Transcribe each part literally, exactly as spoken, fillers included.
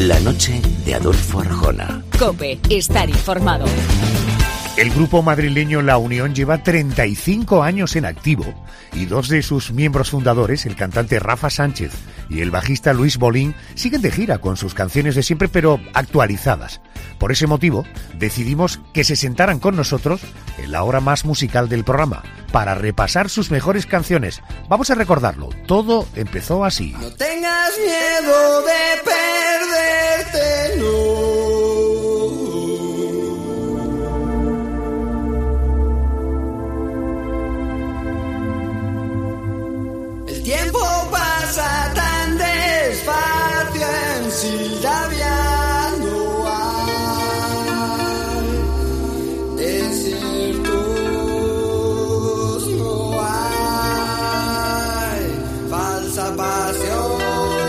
La noche de Adolfo Arjona. COPE, estar informado. El grupo madrileño La Unión lleva treinta y cinco años en activo y dos de sus miembros fundadores, el cantante Rafa Sánchez y el bajista Luis Bolín, siguen de gira con sus canciones de siempre pero actualizadas. Por ese motivo, decidimos que se sentaran con nosotros en la hora más musical del programa para repasar sus mejores canciones. Vamos a recordarlo, todo empezó así. No tengas miedo de perderte, no. El tiempo pasa tan despacio en Sildavia, no hay desiertos, no hay falsa pasión.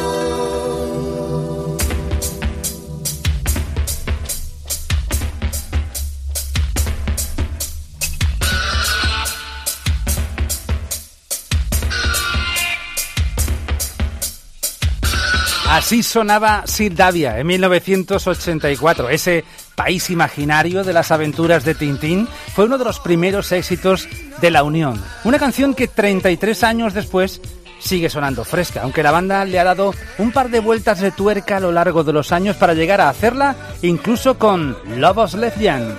Así sonaba Sildavia en mil novecientos ochenta y cuatro. Ese país imaginario de las aventuras de Tintín fue uno de los primeros éxitos de La Unión. Una canción que treinta y tres años después sigue sonando fresca, aunque la banda le ha dado un par de vueltas de tuerca a lo largo de los años para llegar a hacerla incluso con Lobos Lesbian.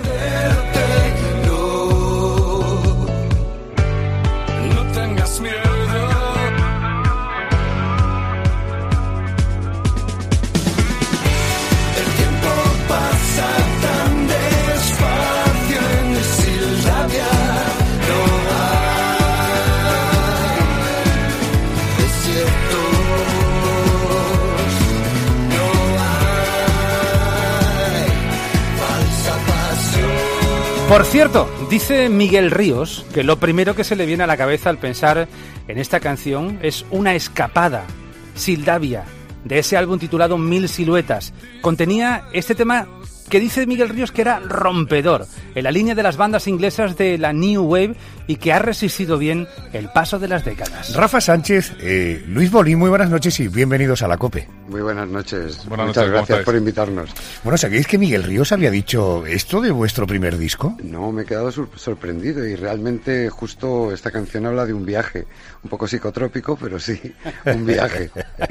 Por cierto, dice Miguel Ríos que lo primero que se le viene a la cabeza al pensar en esta canción es una escapada, Sildavia, de ese álbum titulado Mil Siluetas. Contenía este tema que dice Miguel Ríos que era rompedor, en la línea de las bandas inglesas de la New Wave y que ha resistido bien el paso de las décadas. Rafa Sánchez, eh, Luis Bolín, muy buenas noches y bienvenidos a la COPE. Muy buenas noches. Buenas Muchas noches, gracias por invitarnos. Bueno, ¿sabéis que Miguel Ríos había dicho esto de vuestro primer disco? No, me he quedado sur- sorprendido y realmente justo esta canción habla de un viaje, un poco psicotrópico, pero sí, un viaje.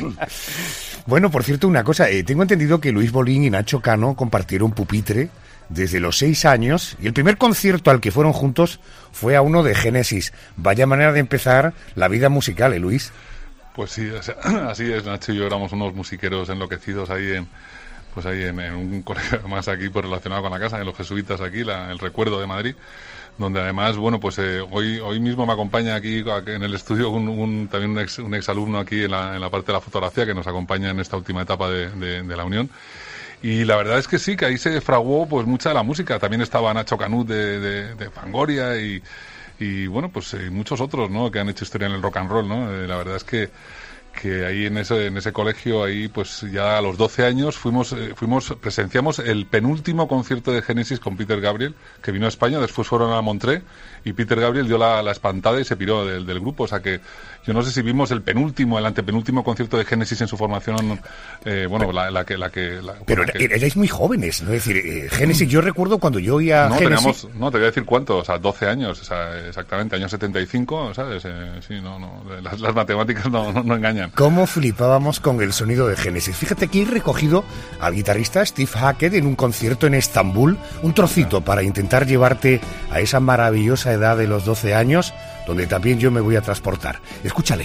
Bueno, por cierto, una cosa, eh, tengo entendido que Luis Bolín y Nacho Cano compartieron pupitre desde los seis años y el primer concierto al que fueron juntos fue a uno de Génesis. Vaya manera de empezar la vida musical, ¿eh, Luis? Pues sí, o sea, así es, Nacho y yo éramos unos musiqueros enloquecidos ahí en, pues ahí en, en un colegio más aquí pues relacionado con la casa, en los jesuitas aquí, la, el Recuerdo de Madrid, donde además, bueno, pues eh, hoy hoy mismo me acompaña aquí en el estudio un, un también un ex, un ex alumno aquí en la, en la parte de la fotografía que nos acompaña en esta última etapa de, de, de la Unión. Y la verdad es que sí, que ahí se fraguó pues mucha de la música. También estaba Nacho Canut de, de, de Fangoria y, y bueno, pues eh, muchos otros, ¿no?, que han hecho historia en el rock and roll, ¿no? Eh, la verdad es que que ahí en ese en ese colegio ahí pues ya a los doce años fuimos eh, fuimos presenciamos el penúltimo concierto de Génesis con Peter Gabriel, que vino a España, después fueron a Montré y Peter Gabriel dio la, la espantada y se piró del, del grupo, o sea que yo no sé si vimos el penúltimo, el antepenúltimo concierto de Génesis en su formación, eh, bueno, la, la que la que la, pero la que... erais muy jóvenes, ¿no? Es decir, eh, Génesis, yo recuerdo cuando yo oía no, Génesis... teníamos, no, te voy a decir cuánto, o sea, doce años, o sea, exactamente, año setenta y cinco, ¿sabes? Eh, sí, no, no, las, las matemáticas no, no, no engañan. ¿Cómo flipábamos con el sonido de Génesis? Fíjate que he recogido al guitarrista Steve Hackett en un concierto en Estambul, un trocito para intentar llevarte a esa maravillosa edad de los doce años, donde también yo me voy a transportar. Escúchale.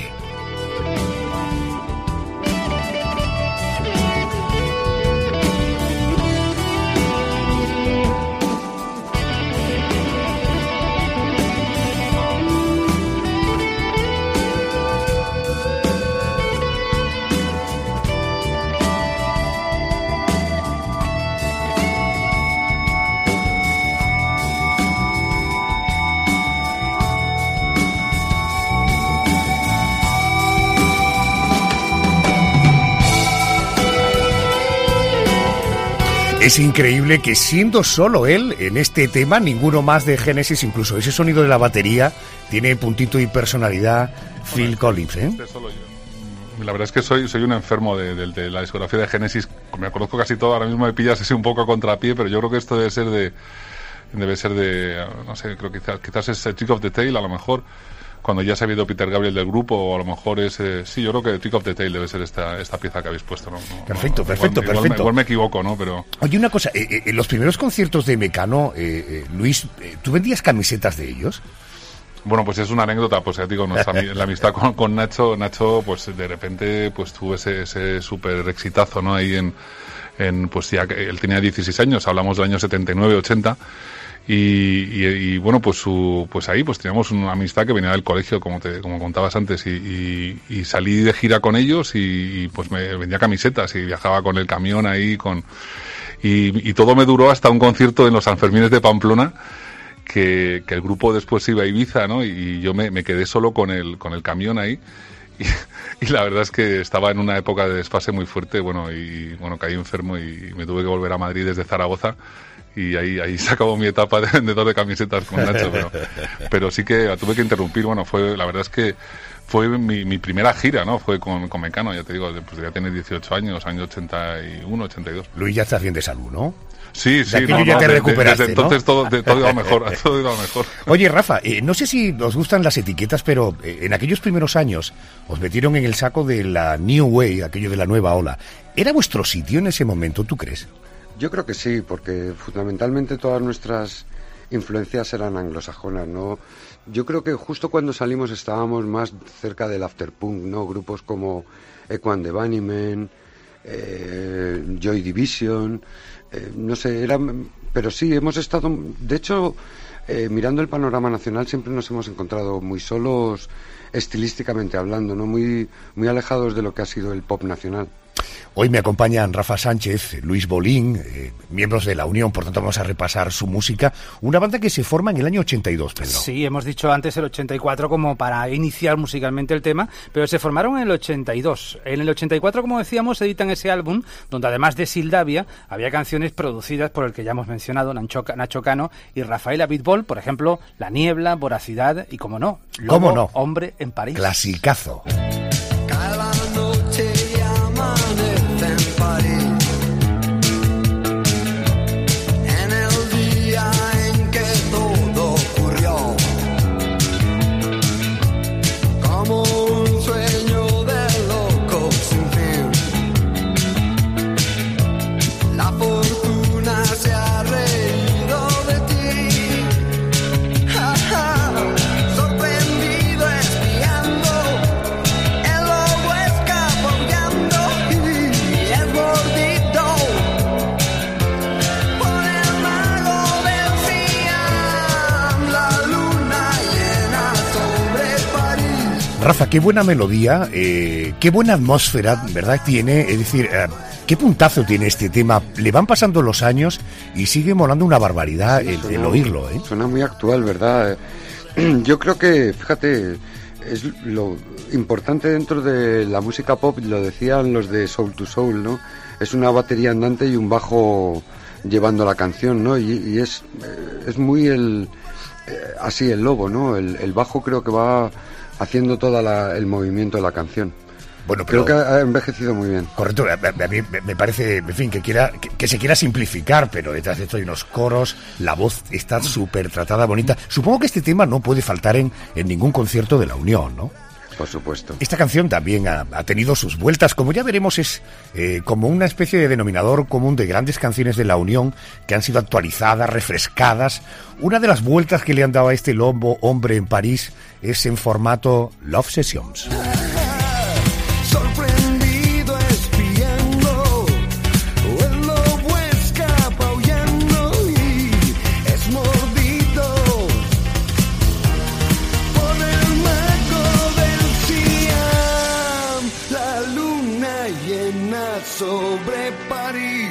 Es increíble que siendo solo él en este tema, ninguno más de Génesis, incluso ese sonido de la batería, tiene puntito y personalidad Phil Collins, ¿eh? Este solo yo. la verdad es que soy soy un enfermo de, de, de la discografía de Genesis. Me conozco casi todo, ahora mismo me pillas así un poco a contrapié, pero yo creo que esto debe ser de debe ser de no sé, creo que quizás, quizás es Trick of the Tail, a lo mejor cuando ya se ha ido Peter Gabriel del grupo, o a lo mejor es eh, sí, yo creo que Trick of the Tail debe ser esta esta pieza que habéis puesto, ¿no? no perfecto, no, perfecto, igual, perfecto. Igual me, igual me equivoco, ¿no? Pero oye, una cosa, eh, eh, los primeros conciertos de Mecano, eh, eh, Luis, eh, ¿tú vendías camisetas de ellos? Bueno, pues es una anécdota, pues ya digo, nuestra, la amistad con, con Nacho, Nacho, pues de repente, pues tuvo ese, ese súper exitazo, ¿no? Ahí en, en, pues ya que él tenía dieciséis años, hablamos del año setenta y nueve, ochenta, y, y, y bueno, pues su, pues ahí, pues teníamos una amistad que venía del colegio, como te, como contabas antes, y, y, y salí de gira con ellos y, y pues me vendía camisetas y viajaba con el camión ahí, con, y, y todo me duró hasta un concierto en los Sanfermines de Pamplona. Que, que el grupo después iba a Ibiza, ¿no? Y yo me, me quedé solo con el con el camión ahí y, y la verdad es que estaba en una época de desfase muy fuerte, bueno, y bueno, caí enfermo y me tuve que volver a Madrid desde Zaragoza y ahí ahí se acabó mi etapa de vendedor de camisetas con Nacho, pero, pero sí que la tuve que interrumpir, bueno, fue la verdad es que fue mi, mi primera gira, ¿no? Fue con, con Mecano, ya te digo, pues ya tener dieciocho años, año ochenta y uno, ochenta y dos. Luis, ya estás bien de salud, ¿no? Sí, sí, no, ya no, te de, recuperaste, desde entonces ¿no? todo, de, todo iba mejor, todo iba mejor. Oye, Rafa, eh, no sé si os gustan las etiquetas, pero eh, en aquellos primeros años os metieron en el saco de la New Way, aquello de la nueva ola. ¿Era vuestro sitio en ese momento, tú crees? Yo creo que sí, porque fundamentalmente todas nuestras influencias eran anglosajonas, ¿no? Yo creo que justo cuando salimos estábamos más cerca del afterpunk, ¿no? Grupos como Echo and the Bunnymen, eh, Joy Division, eh, no sé, eran, pero sí, hemos estado, de hecho, eh, mirando el panorama nacional siempre nos hemos encontrado muy solos estilísticamente hablando, ¿no? Muy, muy alejados de lo que ha sido el pop nacional. Hoy me acompañan Rafa Sánchez, Luis Bolín, eh, miembros de la Unión, por tanto vamos a repasar su música. Una banda que se forma en el año ochenta y dos, Pedro. Sí, hemos dicho antes el ochenta y cuatro como para iniciar musicalmente el tema, pero se formaron en el ochenta y dos. En el ochenta y cuatro, como decíamos, editan ese álbum donde además de Sildavia había canciones producidas por el que ya hemos mencionado, Nacho, Nacho Cano y Rafael Abitbol, por ejemplo, La Niebla, Voracidad y, como no, Lobo, ¿Cómo no? Hombre en París. Clasicazo. Cada noche amanece en París. En el día en que todo ocurrió, como un sueño de loco sin fin. La fortuna se ha reído de ti. Ja, ja. Sorprendido espiando. Rafa, qué buena melodía, eh, qué buena atmósfera, ¿verdad? Tiene, es decir, eh, qué puntazo tiene este tema. Le van pasando los años y sigue molando una barbaridad Sí, el, suena, el oírlo, ¿eh? Suena muy actual, ¿verdad? Yo creo que, fíjate, es lo importante dentro de la música pop, lo decían los de Soul to Soul, ¿no? Es una batería andante y un bajo llevando la canción, ¿no? Y, y es, es muy el eh, así el lobo, ¿no? El, el bajo creo que va haciendo todo el movimiento de la canción. Bueno, pero creo que ha envejecido muy bien. Correcto, a, a mí me parece, en fin, que quiera que, que se quiera simplificar, pero detrás de esto hay unos coros, la voz está súper tratada, bonita. Supongo que este tema no puede faltar en, en ningún concierto de la Unión, ¿no? Por supuesto. Esta canción también ha, ha tenido sus vueltas, como ya veremos, es eh, como una especie de denominador común de grandes canciones de la Unión que han sido actualizadas, refrescadas. Una de las vueltas que le han dado a este Lobo Hombre en París es en formato Love Sessions. Sorprendido espiando, el lobo escapa huyendo y es mordido por el mago del Siam. La luna llena sobre París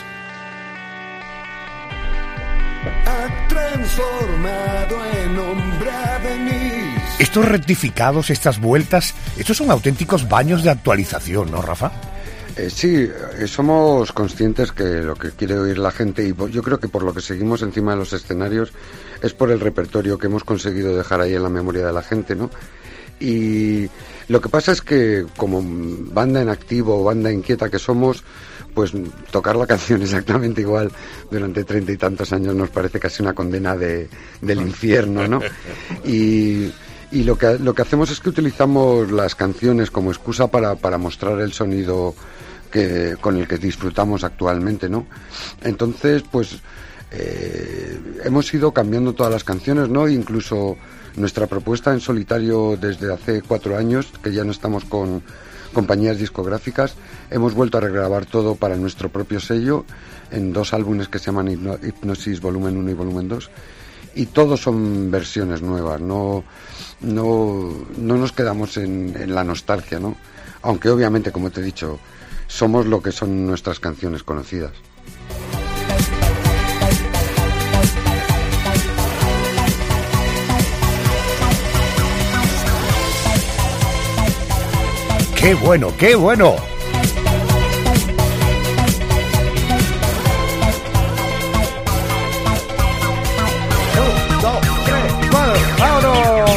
ha transformado en hombre a Venís. Estos rectificados, estas vueltas, estos son auténticos baños de actualización, ¿no, Rafa? Eh, sí, eh, somos conscientes que lo que quiere oír la gente, y yo creo que por lo que seguimos encima de los escenarios es por el repertorio que hemos conseguido dejar ahí en la memoria de la gente, ¿no? Y lo que pasa es que como banda en activo, banda inquieta que somos, pues tocar la canción exactamente igual durante treinta y tantos años nos parece casi una condena de, del infierno, ¿no? Y, y lo que lo que hacemos es que utilizamos las canciones como excusa para, para mostrar el sonido que con el que disfrutamos actualmente, ¿no? Entonces, pues eh, hemos ido cambiando todas las canciones, ¿no? Incluso nuestra propuesta en solitario desde hace cuatro años, que ya no estamos con compañías discográficas, hemos vuelto a regrabar todo para nuestro propio sello en dos álbumes que se llaman Hipno- Hipnosis Volumen uno y Volumen dos, y todos son versiones nuevas, no, no, no nos quedamos en, en la nostalgia, ¿no? Aunque obviamente, como te he dicho, somos lo que son nuestras canciones conocidas. ¡Qué bueno, qué bueno! Un, dos, tres, cuatro, ¡vámonos!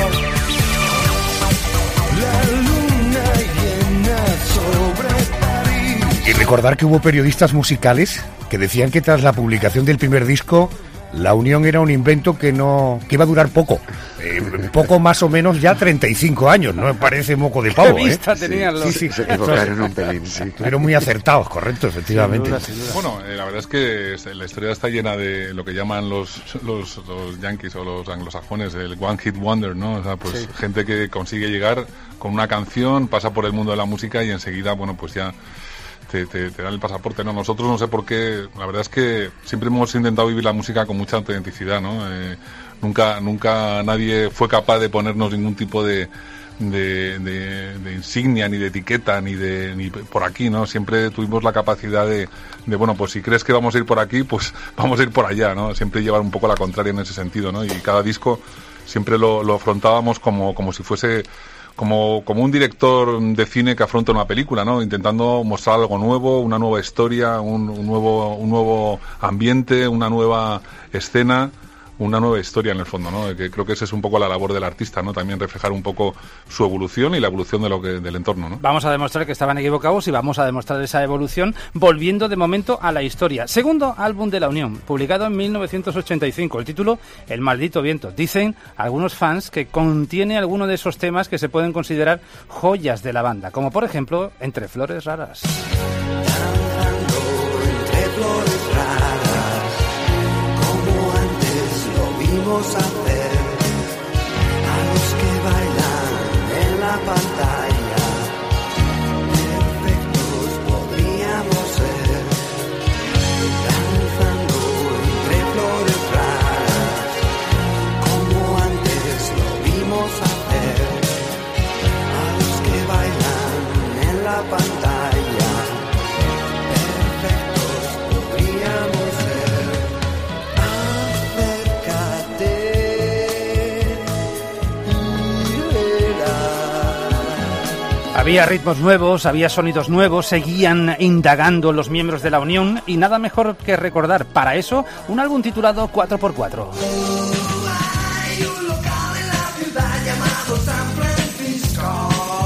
La luna llena sobre París. Y recordar que hubo periodistas musicales que decían que tras la publicación del primer disco, la unión era un invento que no que iba a durar poco. Eh, poco más o menos ya treinta y cinco años, no me parece moco de pavo, ¿Qué ¿eh? vista tenían los... Sí, sí, se equivocaron un pelín, sí. Estuvieron muy acertados, correcto, efectivamente. Sin duda, sin duda. Bueno, eh, la verdad es que es- la historia está llena de lo que llaman los, los, los yankees o los anglosajones, el one hit wonder, ¿no? O sea, pues Sí. gente que consigue llegar con una canción, pasa por el mundo de la música y enseguida, bueno, pues ya te, te, te dan el pasaporte, ¿no? Nosotros no sé por qué, la verdad es que siempre hemos intentado vivir la música con mucha autenticidad, ¿no? Eh, nunca, nunca nadie fue capaz de ponernos ningún tipo de De, de, de insignia, ni de etiqueta, ni de ni por aquí, ¿no? Siempre tuvimos la capacidad de, de, bueno, pues si crees que vamos a ir por aquí, pues vamos a ir por allá, ¿no? Siempre llevar un poco la contraria en ese sentido, ¿no? Y cada disco siempre lo, lo afrontábamos como, como si fuese como, como un director de cine que afronta una película, ¿no? Intentando mostrar algo nuevo, una nueva historia, un, un nuevo, un nuevo ambiente, una nueva escena, una nueva historia en el fondo, ¿no? Que creo que esa es un poco la labor del artista, ¿no? También reflejar un poco su evolución y la evolución de lo que, del entorno, ¿no? Vamos a demostrar que estaban equivocados y vamos a demostrar esa evolución volviendo de momento a la historia. Segundo álbum de La Unión, publicado en mil novecientos ochenta y cinco. El título, El maldito viento. Dicen algunos fans que contiene alguno de esos temas que se pueden considerar joyas de la banda, como por ejemplo Entre flores raras. Danzando entre flores raras, como antes lo vimos hacer, a los que bailan en la pantalla, perfectos podríamos ser. Danzando entre flores raras, como antes lo vimos hacer, a los que bailan en la pantalla, perfectos podríamos ser. Acércate y verás. Había ritmos nuevos, había sonidos nuevos, seguían indagando los miembros de La Unión y nada mejor que recordar para eso un álbum titulado cuatro por cuatro. Hay un local en la ciudad llamado San Francisco,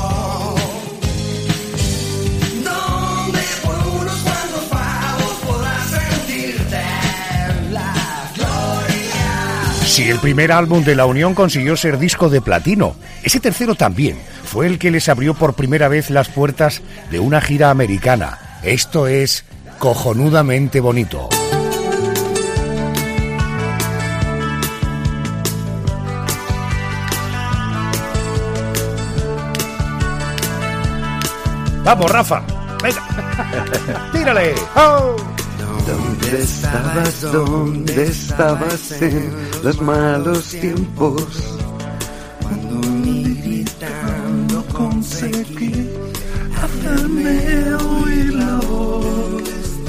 donde por unos cuantos pavos podrás sentirte la gloria. Si el primer álbum de La Unión consiguió ser disco de platino, ese tercero también fue el que les abrió por primera vez las puertas de una gira americana. Esto es cojonudamente bonito. ¡Vamos, Rafa! ¡Venga! ¡Tírale! ¡Oh! ¿Dónde estabas? ¿Dónde estabas en los malos tiempos? Cuando ni gritando conseguí hacerme oír la voz.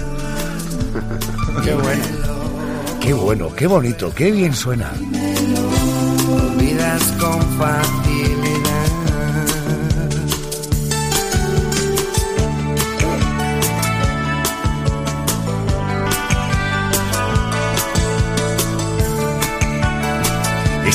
¡Qué bueno! ¡Qué bueno! ¡Qué bonito! ¡Qué bien suena! Olvidas con facilidad.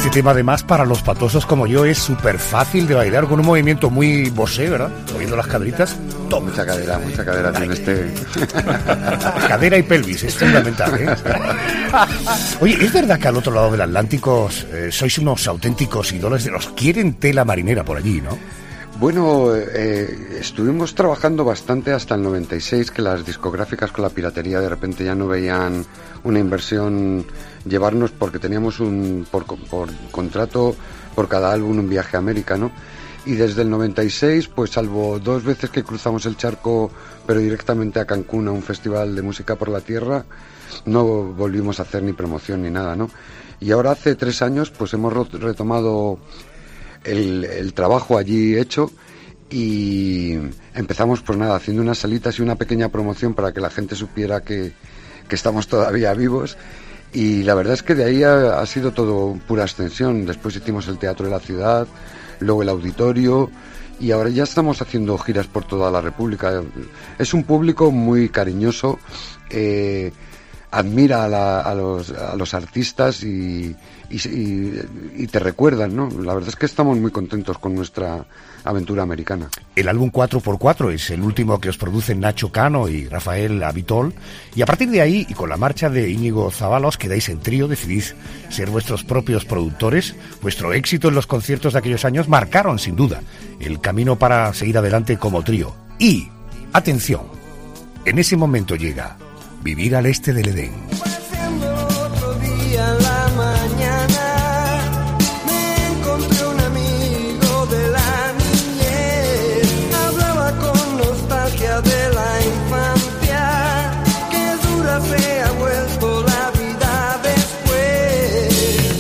Este tema además para los patosos como yo es súper fácil de bailar con un movimiento muy bossé, ¿verdad? Moviendo las caderitas. Toma. Mucha cadera, mucha cadera tiene este. Cadera y pelvis, es fundamental, ¿eh? Oye, ¿es verdad que al otro lado del Atlántico eh, sois unos auténticos ídolos de los quieren tela marinera por allí, ¿no? Bueno, eh, estuvimos trabajando bastante hasta el noventa y seis, que las discográficas con la piratería de repente ya no veían una inversión llevarnos, porque teníamos un por, por contrato por cada álbum un viaje a América, ¿no? Y desde el noventa y seis, pues salvo dos veces que cruzamos el charco, pero directamente a Cancún, a un festival de música por la tierra, no volvimos a hacer ni promoción ni nada, ¿no? Y ahora hace tres años, pues hemos retomado el, el trabajo allí hecho y empezamos, pues nada, haciendo unas salitas y una pequeña promoción para que la gente supiera que, que estamos todavía vivos. Y la verdad es que de ahí ha, ha sido todo pura ascensión. Después hicimos el Teatro de la Ciudad, luego el Auditorio, y ahora ya estamos haciendo giras por toda la República. Es un público muy cariñoso, eh, admira a, la, a, los, a los artistas y, y, y, y te recuerdan, ¿no? La verdad es que estamos muy contentos con nuestra aventura americana. El álbum cuatro por cuatro es el último que os producen Nacho Cano y Rafael Abitol, y a partir de ahí, y con la marcha de Íñigo Zabala, os quedáis en trío, decidís ser vuestros propios productores. Vuestro éxito en los conciertos de aquellos años marcaron, sin duda, el camino para seguir adelante como trío. Y, atención, en ese momento llega Vivir al este del Edén. Otro día en la mañana me encontré un amigo de la niñez. Hablaba con nostalgia de la infancia, que dura se ha vuelto la vida después.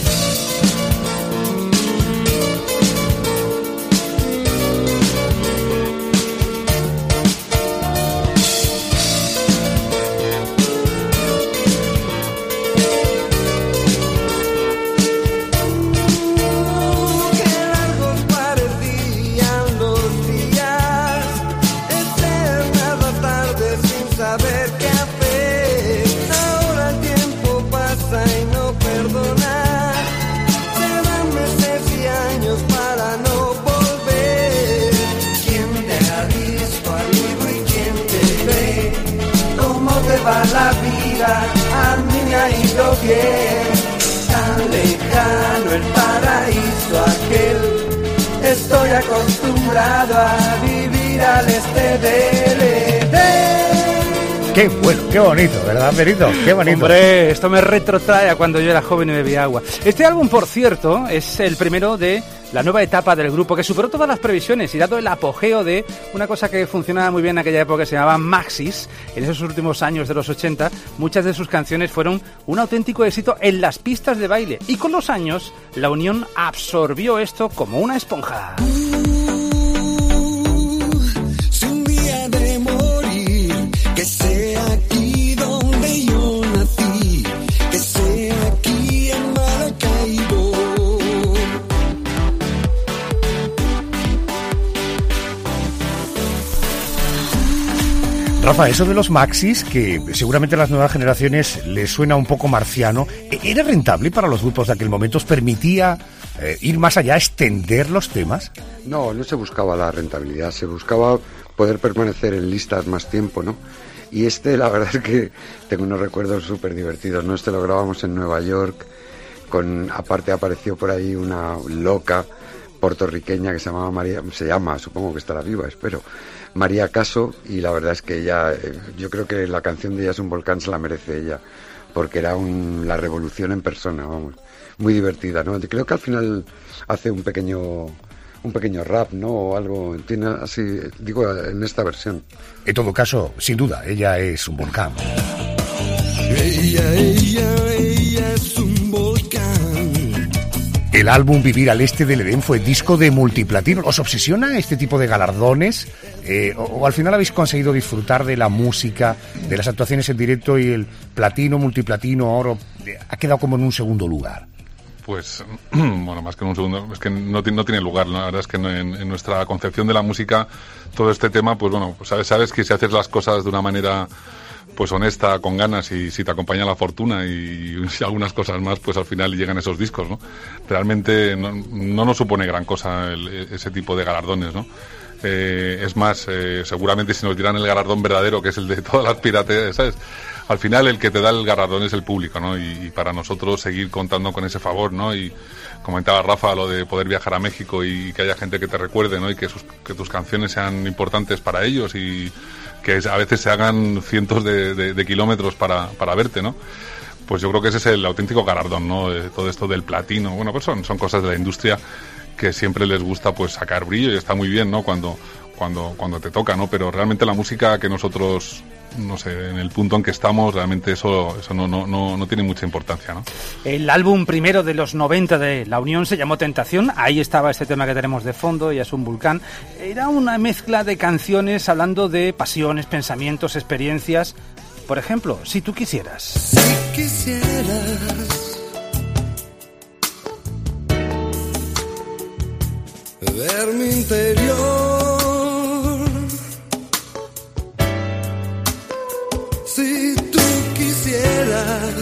Saber qué hacer, ahora el tiempo pasa y no perdonar, se dan meses y años para no volver. ¿Quién te ha visto amigo y quién te ve? ¿Cómo te va la vida? A mí me ha ido bien, tan lejano el paraíso aquel, estoy acostumbrado a vivir al este del Edén. Qué bueno, qué bonito, ¿verdad, Perito? Qué bonito. Hombre, esto me retrotrae a cuando yo era joven y bebía agua. Este álbum, por cierto, es el primero de la nueva etapa del grupo, que superó todas las previsiones y dado el apogeo de una cosa que funcionaba muy bien en aquella época, que se llamaba Maxis. En esos últimos años de los ochenta, muchas de sus canciones fueron un auténtico éxito en las pistas de baile. Y con los años, la unión absorbió esto como una esponja. Que sea aquí donde yo nací, que sea aquí en Maracaibo. Rafa, eso de los maxis, que seguramente a las nuevas generaciones les suena un poco marciano, ¿era rentable para los grupos de aquel momento? ¿Os permitía eh, ir más allá, extender los temas? No, no se buscaba la rentabilidad, se buscaba poder permanecer en listas más tiempo, ¿no? Y este, la verdad es que tengo unos recuerdos súper divertidos, ¿no? Este lo grabamos en Nueva York, con, aparte apareció por ahí una loca puertorriqueña que se llamaba María, se llama, supongo que estará viva, espero, María Caso, y la verdad es que ella, yo creo que la canción de Ella es un volcán se la merece ella, porque era un, la revolución en persona, vamos, muy divertida, ¿no? Creo que al final hace un pequeño... un pequeño rap, ¿no? O algo, tiene así, digo, en esta versión. En todo caso, sin duda, ella es un volcán. Ella, ella, ella es un volcán. El álbum Vivir al este del Edén fue disco de multiplatino. ¿Os obsesiona este tipo de galardones? Eh, o, o al final habéis conseguido disfrutar de la música, de las actuaciones en directo, y el platino, multiplatino, oro, eh, ha quedado como en un segundo lugar? Pues, bueno, más que en un segundo, es que no, no tiene lugar, ¿no? La verdad es que en, en nuestra concepción de la música, todo este tema, pues bueno, pues sabes, sabes que si haces las cosas de una manera pues honesta, con ganas, y si te acompaña la fortuna y, y algunas cosas más, pues al final llegan esos discos, ¿no? Realmente no, no nos supone gran cosa el, ese tipo de galardones, ¿no? Eh, es más, eh, seguramente si nos dieran el galardón verdadero, que es el de todas las piraterías, ¿sabes? Al final el que te da el galardón es el público, ¿no? Y, y para nosotros seguir contando con ese favor, ¿no? Y comentaba Rafa lo de poder viajar a México y que haya gente que te recuerde, ¿no? Y que, sus, que tus canciones sean importantes para ellos y que a veces se hagan cientos de, de, de kilómetros para, para verte, ¿no? Pues yo creo que ese es el auténtico galardón, ¿no? De todo esto del platino. Bueno, pues son, son cosas de la industria que siempre les gusta, pues, sacar brillo, y está muy bien, ¿no? Cuando, cuando, cuando te toca, ¿no? Pero realmente la música que nosotros, no sé, en el punto en que estamos, realmente eso, eso no, no, no, no tiene mucha importancia, ¿no? El álbum primero de los noventa de La Unión se llamó Tentación. Ahí estaba este tema que tenemos de fondo, Ya es un volcán. Era una mezcla de canciones hablando de pasiones, pensamientos, experiencias. Por ejemplo, Si tú quisieras. Si quisieras ver mi interior, si tú quisieras,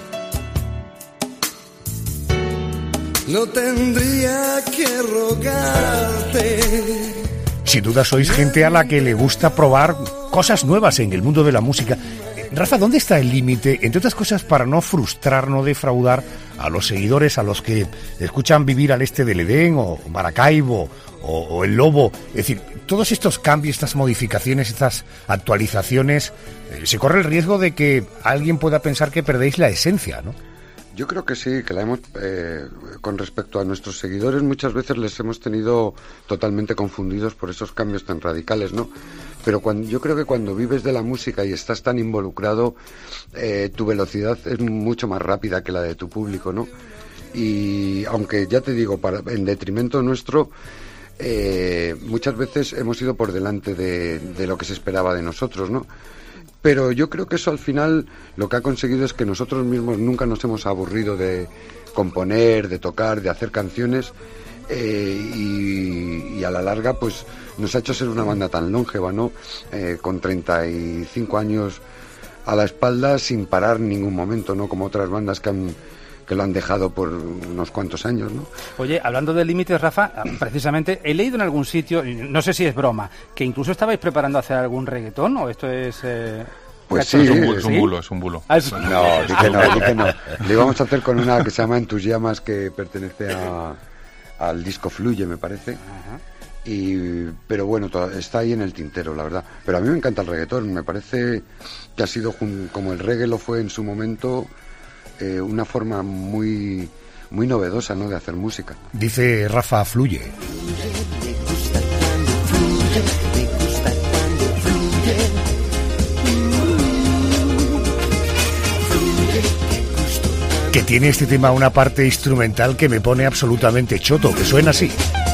no tendría que rogarte. Sin duda sois gente a la que le gusta probar cosas nuevas en el mundo de la música. Rafa, ¿dónde está el límite, entre otras cosas, para no frustrar, no defraudar a los seguidores, a los que escuchan Vivir al este del Edén, o Maracaibo, o, o El Lobo? Es decir, todos estos cambios, estas modificaciones, estas actualizaciones, eh, se corre el riesgo de que alguien pueda pensar que perdéis la esencia, ¿no? Yo creo que sí, que la hemos, eh, con respecto a nuestros seguidores, muchas veces les hemos tenido totalmente confundidos por esos cambios tan radicales, ¿no? Pero cuando, yo creo que cuando vives de la música y estás tan involucrado, eh, tu velocidad es mucho más rápida que la de tu público, ¿no? Y aunque ya te digo, para, en detrimento nuestro, eh, muchas veces hemos ido por delante de, de lo que se esperaba de nosotros, ¿no? Pero yo creo que eso al final lo que ha conseguido es que nosotros mismos nunca nos hemos aburrido de componer, de tocar, de hacer canciones, eh, y, y a la larga pues nos ha hecho ser una banda tan longeva, ¿no? Eh, con treinta y cinco años a la espalda sin parar en ningún momento, ¿no? Como otras bandas que han... que lo han dejado por unos cuantos años, ¿no? Oye, hablando de límites, Rafa, precisamente he leído en algún sitio, no sé si es broma, que incluso estabais preparando hacer algún reggaetón, ¿o esto es...? Eh... Pues sí, es un, bulo, es un bulo, es un bulo. Ah, es... No, di que no, di que no. Lo íbamos a hacer con una que se llama En tus llamas, que pertenece a, al disco Fluye, me parece. Ajá. Y, pero bueno, todo, está ahí en el tintero, la verdad. Pero a mí me encanta el reggaetón, me parece que ha sido, como el reggae lo fue en su momento... Eh, una forma muy muy novedosa, ¿no?, de hacer música. Dice Rafa, fluye. Que tiene este tema una parte instrumental que me pone absolutamente choto, que suena así.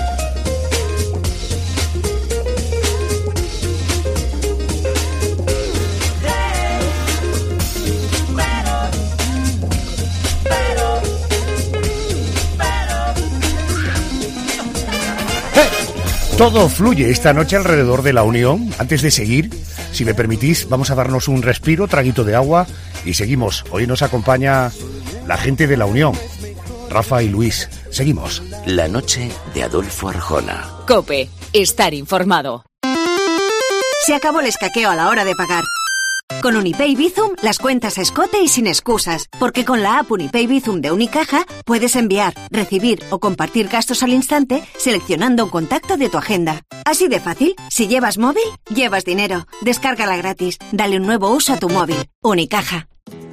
Todo fluye esta noche alrededor de La Unión. Antes de seguir, si me permitís, vamos a darnos un respiro, traguito de agua, y seguimos. Hoy nos acompaña la gente de La Unión, Rafa y Luis. Seguimos. La noche de Adolfo Arjona. COPE. Estar informado. Se acabó el escaqueo a la hora de pagar. Con Unipay Bizum, las cuentas a escote y sin excusas, porque con la app Unipay Bizum de Unicaja puedes enviar, recibir o compartir gastos al instante seleccionando un contacto de tu agenda. Así de fácil, si llevas móvil, llevas dinero. Descárgala gratis, dale un nuevo uso a tu móvil. Unicaja.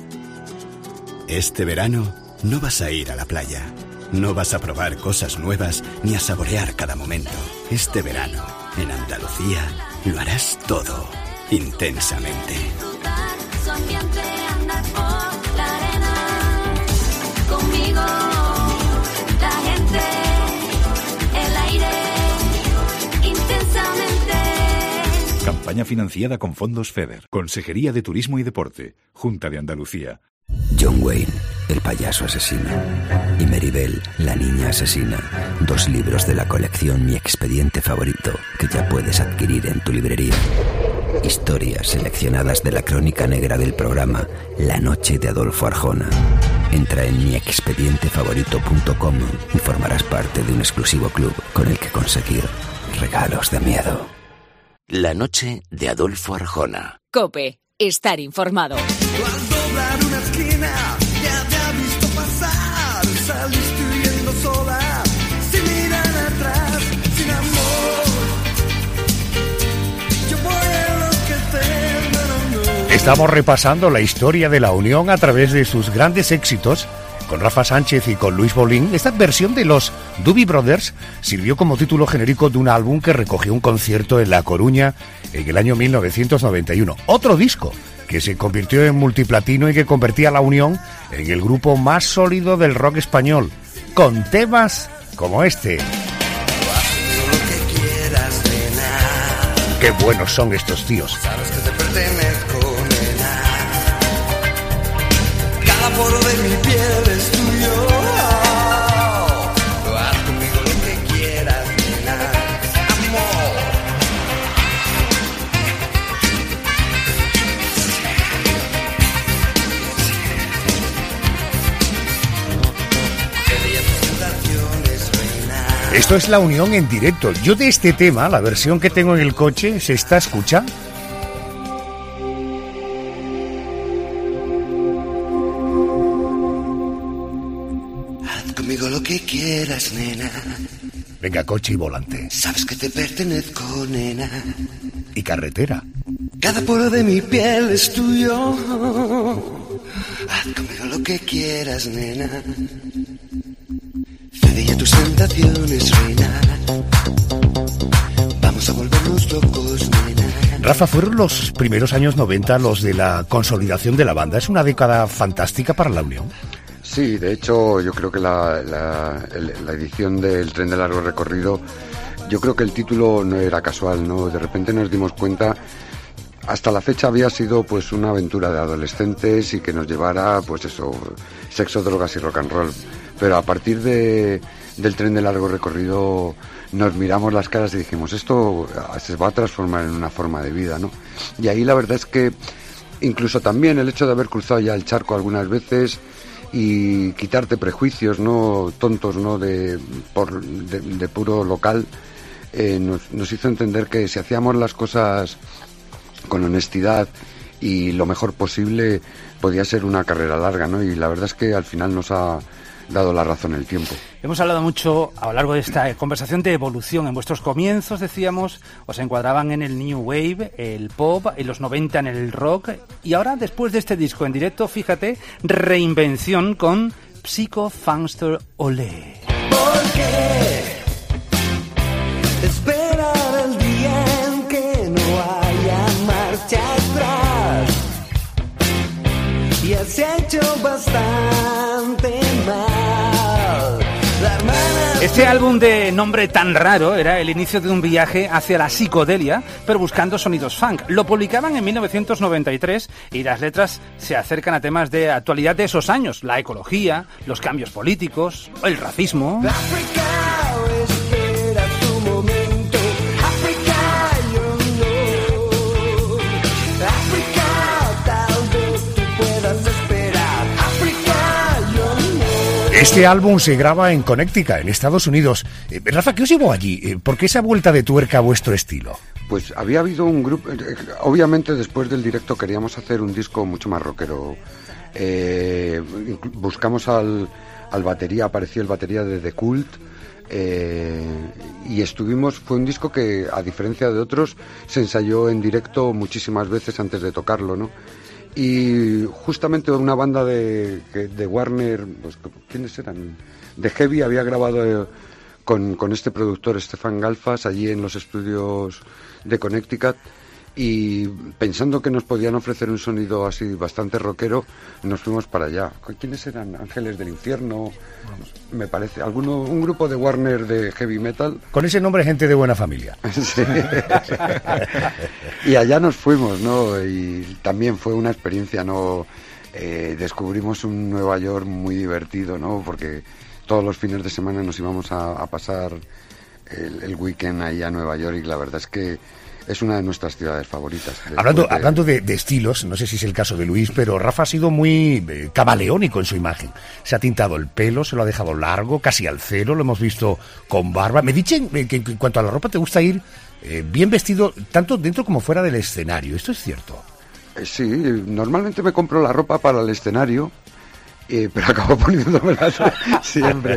Este verano no vas a ir a la playa, no vas a probar cosas nuevas ni a saborear cada momento. Este verano, en Andalucía, lo harás todo. Intensamente. Su ambiente, andar por la arena. Conmigo, la gente, el aire, intensamente. Campaña financiada con fondos FEDER. Consejería de Turismo y Deporte. Junta de Andalucía. John Wayne, el payaso asesino. Y Maribel, la niña asesina. Dos libros de la colección Mi expediente favorito que ya puedes adquirir en tu librería. Historias seleccionadas de la crónica negra del programa La Noche de Adolfo Arjona. Entra en mi expediente favorito punto com y formarás parte de un exclusivo club con el que conseguir regalos de miedo. La Noche de Adolfo Arjona. COPE. Estar informado. Al doblar una esquina, ya te ha visto pasar. Saliste huyendo sola, sin mirar atrás, sin amor. Yo voy a enloquecer, no, no, no. Estamos repasando la historia de la Unión a través de sus grandes éxitos. Con Rafa Sánchez y con Luis Bolín, esta versión de los Doobie Brothers sirvió como título genérico de un álbum que recogió un concierto en La Coruña en el año mil novecientos noventa y uno. Otro disco que se convirtió en multiplatino y que convertía a la Unión en el grupo más sólido del rock español, con temas como este. ¡Qué buenos son estos tíos! Sabes que te pertenezco, nena. Cada poro de mi piel es tuyo. Oh, haz conmigo lo que quieras, nena. Amor. Que bellas presentaciones, reina. Esto es La Unión en directo. Yo de este tema, la versión que tengo en el coche, ¿se está escuchando? Conmigo lo que quieras, nena. Venga, coche y volante. Sabes que te pertenezco, nena. Y carretera. Cada poro de mi piel es tuyo. Haz conmigo lo que quieras, nena. Cede ya tus tentaciones, reina. Vamos a volvernos locos, nena. Rafa, fueron los primeros años noventa los de la consolidación de la banda. ¿Es una década fantástica para la Unión? Sí, de hecho yo creo que la, la, la edición del Tren de Largo Recorrido, yo creo que el título no era casual, ¿no? De repente nos dimos cuenta, hasta la fecha había sido pues una aventura de adolescentes y que nos llevara pues eso, sexo, drogas y rock and roll. Pero a partir de, del Tren de Largo Recorrido nos miramos las caras y dijimos, esto se va a transformar en una forma de vida, ¿no? Y ahí la verdad es que incluso también el hecho de haber cruzado ya el charco algunas veces y quitarte prejuicios no tontos no de por de, de puro local eh, nos, nos hizo entender que si hacíamos las cosas con honestidad y lo mejor posible podía ser una carrera larga, ¿no? Y la verdad es que al final nos ha dado la razón el tiempo. Hemos hablado mucho a lo largo de esta conversación de evolución. En vuestros comienzos, decíamos, os encuadraban en el New Wave, el pop, en los noventa en el rock, y ahora, después de este disco en directo, fíjate, reinvención con Psycho Funkster Olé. ¿Por qué esperar el día en que no haya marcha atrás? Y has hecho bastante mal. La hermana... Este álbum de nombre tan raro era el inicio de un viaje hacia la psicodelia, pero buscando sonidos funk. Lo publicaban en mil novecientos noventa y tres y las letras se acercan a temas de actualidad de esos años: la ecología, los cambios políticos, el racismo. África espera su momento. África, yo no. África, tal vez tú puedas esperar. África, yo no. Este álbum se graba en Connecticut, en Estados Unidos. Eh, Rafa, ¿qué os llevó allí? Eh, ¿Por qué esa vuelta de tuerca a vuestro estilo? Pues había habido un grupo, eh, obviamente después del directo queríamos hacer un disco mucho más rockero. Eh, buscamos al, al batería, apareció el batería de The Cult, eh, y estuvimos, fue un disco que a diferencia de otros se ensayó en directo muchísimas veces antes de tocarlo, ¿no? Y justamente una banda de, de Warner, pues, ¿quiénes eran? De Heavy había grabado con, con este productor Stefan Galfas allí en los estudios de Connecticut, y pensando que nos podían ofrecer un sonido así bastante rockero, nos fuimos para allá. ¿Quiénes eran? Ángeles del Infierno, me parece, alguno, un grupo de Warner de heavy metal. Con ese nombre, gente de buena familia. Sí. Y allá nos fuimos, ¿no? Y también fue una experiencia, ¿no? Eh, descubrimos un Nueva York muy divertido, ¿no? Porque todos los fines de semana nos íbamos a, a pasar el, el weekend ahí a Nueva York, y la verdad es que es una de nuestras ciudades favoritas. Hablando, de... hablando de, de estilos, no sé si es el caso de Luis, pero Rafa ha sido muy eh, camaleónico en su imagen. Se ha tintado el pelo, se lo ha dejado largo, casi al cero, lo hemos visto con barba. Me dicen eh, que en cuanto a la ropa te gusta ir eh, bien vestido, tanto dentro como fuera del escenario. ¿Esto es cierto? Eh, sí, normalmente me compro la ropa para el escenario, eh, pero acabo poniéndomela siempre,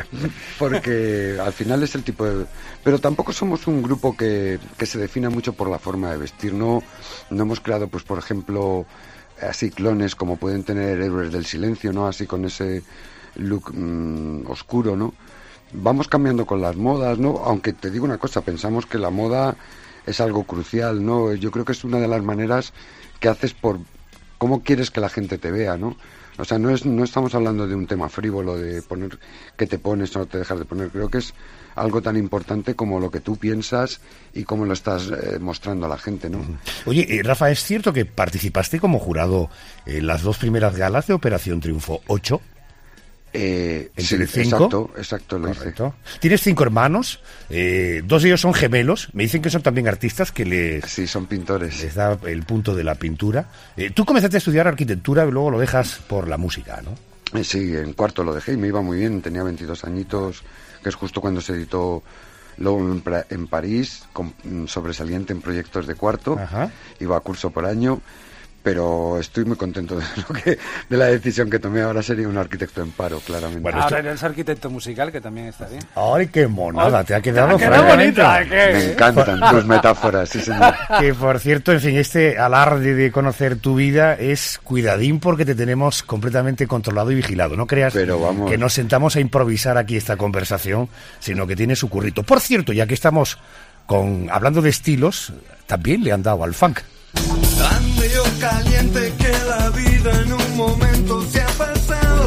porque al final es el tipo de... Pero tampoco somos un grupo que, que se defina mucho por la forma de vestir, no, no hemos creado, pues por ejemplo, así clones como pueden tener Héroes del Silencio, ¿no? Así con ese look mmm, oscuro, ¿no? Vamos cambiando con las modas, ¿no? Aunque te digo una cosa, pensamos que la moda es algo crucial, ¿no? Yo creo que es una de las maneras que haces por cómo quieres que la gente te vea, ¿no? O sea, no es no estamos hablando de un tema frívolo, de poner que te pones o no te dejas de poner. Creo que es algo tan importante como lo que tú piensas y cómo lo estás eh, mostrando a la gente, ¿no? Oye, eh, Rafa, ¿es cierto que participaste como jurado en las dos primeras galas de Operación Triunfo ocho? Eh, ¿En sí, Telecinco? exacto, exacto, lo Correcto. Tienes cinco hermanos, eh, dos de ellos son gemelos, me dicen que son también artistas, que les, sí, son pintores. Les da el punto de la pintura. Eh, tú comenzaste a estudiar arquitectura y luego lo dejas por la música, ¿no? Eh, sí, en cuarto lo dejé y me iba muy bien, tenía veintidós añitos, que es justo cuando se editó luego en, en París, con, sobresaliente en proyectos de cuarto. Ajá. Iba a curso por año. Pero estoy muy contento de lo que de la decisión que tomé. Ahora sería un arquitecto en paro, claramente. Bueno, ahora esto... eres arquitecto musical, que también está bien. ¡Ay, qué monada! Ay, te ha quedado te ha quedado bonita. Me encantan tus metáforas, sí, señor. Que, por cierto, en fin, este alarde de conocer tu vida es cuidadín porque te tenemos completamente controlado y vigilado. No creas Pero vamos. que nos sentamos a improvisar aquí esta conversación, sino que tiene su currito. Por cierto, ya que estamos con hablando de estilos, también le han dado al funk. Tan medio caliente que la vida en un momento se ha pasado.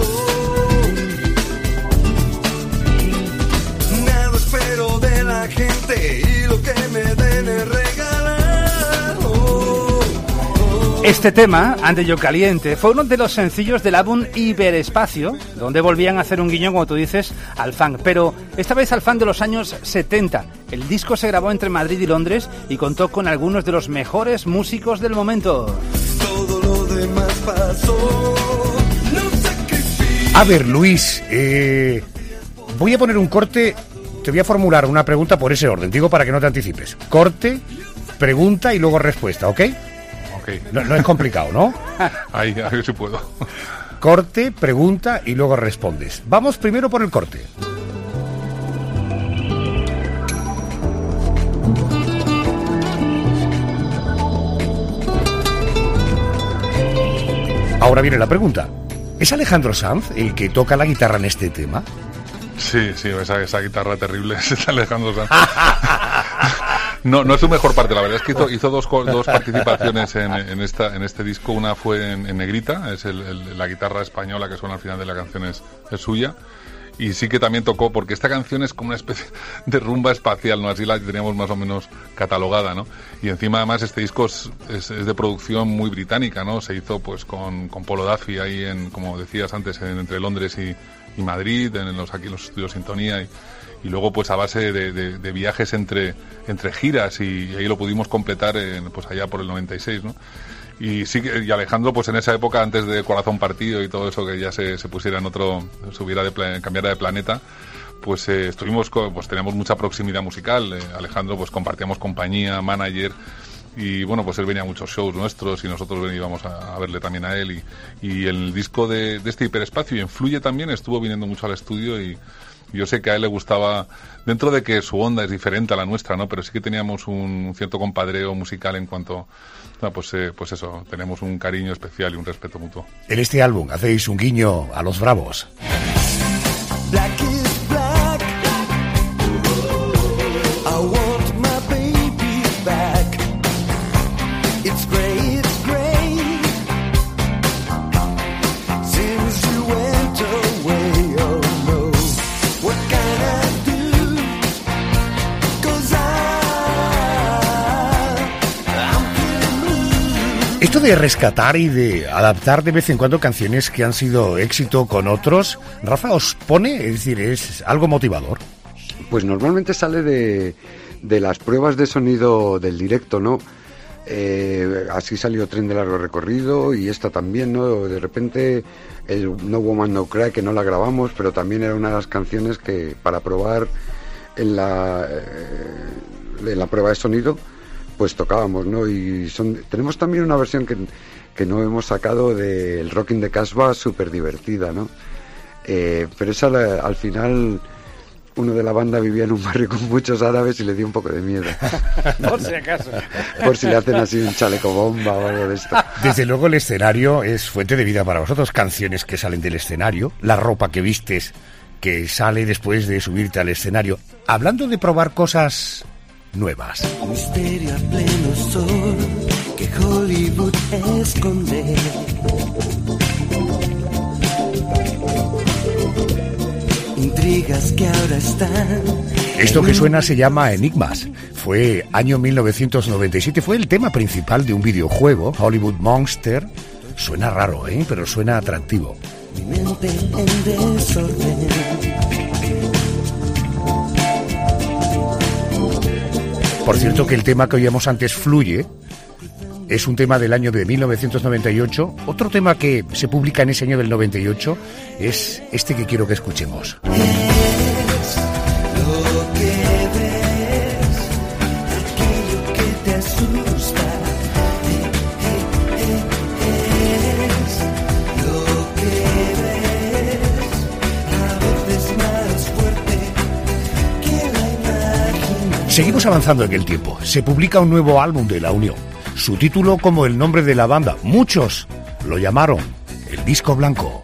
Nada espero de la gente y lo que me den es regalado. Este tema, Ande yo caliente, fue uno de los sencillos del álbum Iberespacio, donde volvían a hacer un guiño, como tú dices, al funk, pero esta vez al funk de los años setenta. El disco se grabó entre Madrid y Londres y contó con algunos de los mejores músicos del momento. Todo lo demás pasó. No sacrificio. A ver, Luis, eh, voy a poner un corte, te voy a formular una pregunta por ese orden, digo para que no te anticipes. Corte, pregunta y luego respuesta, ¿ok? Okay. No, no es complicado, ¿no? Ahí, ahí sí puedo. Corte, pregunta y luego respondes. Vamos primero por el corte. Ahora viene la pregunta. ¿Es Alejandro Sanz el que toca la guitarra en este tema? Sí, sí, esa, esa guitarra terrible es Alejandro Sanz. No, no es su mejor parte, la verdad es que hizo, hizo dos, dos participaciones en, en, esta, en este disco. Una fue en, en Negrita, es el, el, la guitarra española que suena al final de la canción es, es suya. Y sí que también tocó, porque esta canción es como una especie de rumba espacial, ¿no? Así la teníamos más o menos catalogada, ¿no? Y encima además este disco es, es, es de producción muy británica, ¿no? Se hizo pues con, con Polo Duffy ahí en, como decías antes, en, entre Londres y, y Madrid, en los, aquí en los estudios Sintonía y, y luego pues a base de, de, de viajes entre, entre giras y, y ahí lo pudimos completar en, pues allá por el noventa y seis, ¿no? Y sí, y Alejandro, pues en esa época, antes de Corazón Partido y todo eso, que ya se, se pusiera en otro, se hubiera de plan, cambiara de planeta, pues eh, estuvimos, pues teníamos mucha proximidad musical. Eh, Alejandro, pues compartíamos compañía, manager, y bueno, pues él venía a muchos shows nuestros y nosotros íbamos a, a verle también a él. Y, y el disco de, de este Hiperespacio, Influye también, estuvo viniendo mucho al estudio y yo sé que a él le gustaba, dentro de que su onda es diferente a la nuestra, ¿no? Pero sí que teníamos un, un cierto compadreo musical en cuanto, no, pues, eh, pues eso, tenemos un cariño especial y un respeto mutuo. En este álbum hacéis un guiño a los Bravos. Black is black. I want my baby back. It's grey, it's grey. Since you went away, oh no. What can I do? 'Cause I, I'm feeling blue. Esto de rescatar y de adaptar de vez en cuando canciones que han sido éxito con otros, Rafa, ¿os pone? Es decir, ¿es algo motivador? Pues normalmente sale de, de las pruebas de sonido del directo, ¿no? Eh, así salió Tren de Largo Recorrido y esta también, ¿no? De repente el No Woman No Cry, que no la grabamos, pero también era una de las canciones que para probar en la, eh, en la prueba de sonido, pues tocábamos, ¿no? Y son, tenemos también una versión que, que no hemos sacado del Rockin' the Casbah, súper divertida, ¿no? Eh, pero esa la, al final uno de la banda vivía en un barrio con muchos árabes y le dio un poco de miedo. Por si acaso. Por si le hacen así un chaleco bomba o algo de esto. Desde luego el escenario es fuente de vida para vosotros. Canciones que salen del escenario, la ropa que vistes que sale después de subirte al escenario. Hablando de probar cosas nuevas. Misterio a pleno sol que Hollywood esconde. Intrigas que ahora están. Esto que suena se llama Enigmas. Fue año mil novecientos noventa y siete. Fue el tema principal de un videojuego, Hollywood Monster. Suena raro, ¿eh? Pero suena atractivo. Mi mente en desorden. Por cierto que el tema que oíamos antes, Fluye, es un tema del año de mil novecientos noventa y ocho. Otro tema que se publica en ese año del noventa y ocho es este que quiero que escuchemos. Es lo que ves, aquello que te asusta. Es lo que ves, a veces más fuerte que la imaginación. Seguimos avanzando en el tiempo. Se publica un nuevo álbum de La Unión. Su título como el nombre de la banda. Muchos lo llamaron El Disco Blanco.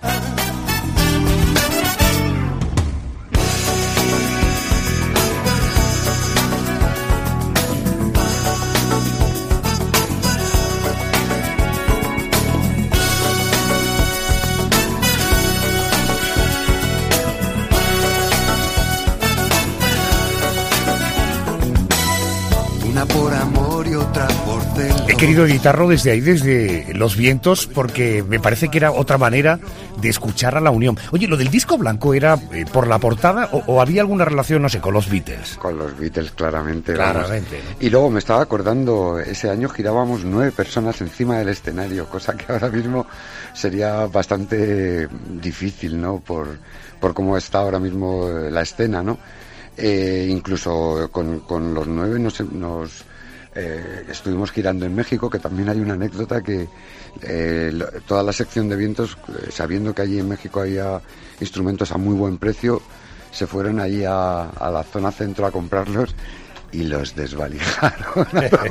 Una por amor y otra por celo. He querido editarlo desde ahí, desde Los Vientos, porque me parece que era otra manera de escuchar a La Unión. Oye, ¿lo del Disco Blanco era eh, por la portada o, o había alguna relación, no sé, con los Beatles? Con los Beatles, claramente. Claramente, vamos. ¿no? Y luego me estaba acordando, ese año girábamos nueve personas encima del escenario, cosa que ahora mismo sería bastante difícil, ¿no? Por, por cómo está ahora mismo la escena, ¿no? Eh, incluso con, con los nueve nos, nos eh, estuvimos girando en México, que también hay una anécdota que eh, lo, toda la sección de vientos, eh, sabiendo que allí en México había instrumentos a muy buen precio, se fueron allí a, a la zona centro a comprarlos y los desvalijaron.